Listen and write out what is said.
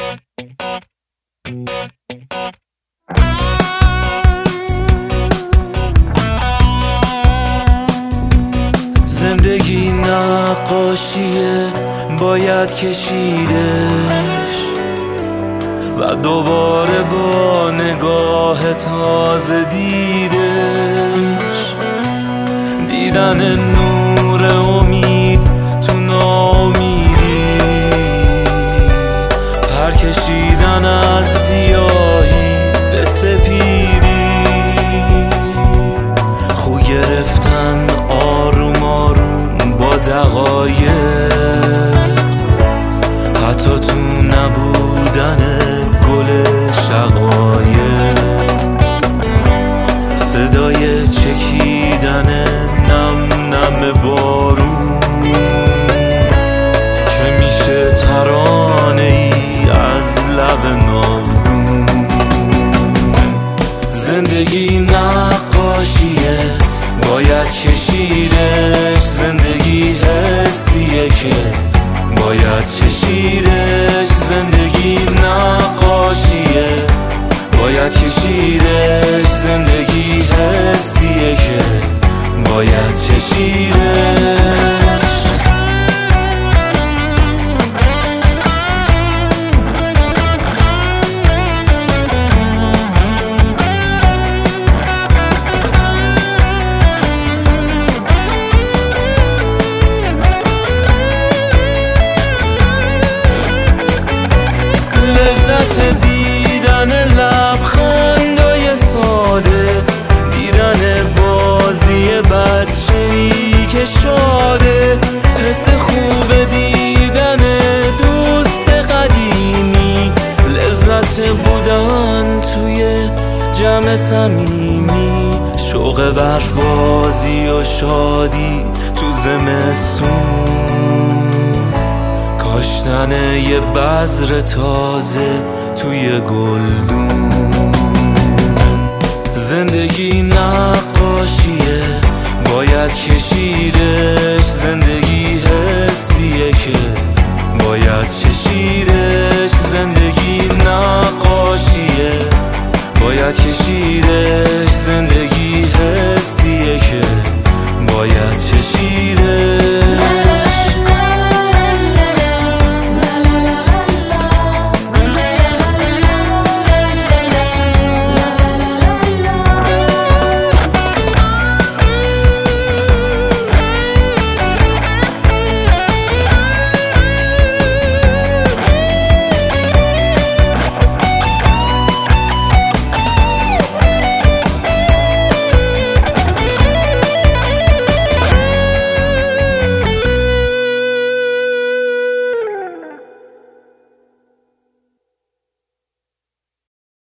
زندگی نقاشیه، باید کشیدش و دوباره با نگاه تازه دیدش. دیدن نور امید تو ناامیدی، پر کشیدن از سیاهی به سپیدی، خو گرفتن آروم آروم با دقایق، حتی تو نبودن گل شقایق، صدای چکیدن نم نم بارون که میشه ترانه ای از لب ناودون. زندگی نقاشیه، باید کشیدش. زندگی حسیه که باید چشیدش. زندگی نقاشیه، باید کشیدش. زندگی حسیه که باید چشیدش. لذت دیدن لبخندای ساده، دیدن بازی بچه‌ای که شاده، حس خوب دیدن دوست قدیمی، لذت بودن توی جمع صمیمی، شوق برف بازی و شادی تو زمستون، کاشتن یه بذر تازه توی گلدون. زندگی نقاشیه، باید کشیدش. زندگی حسیه که باید چشیدش.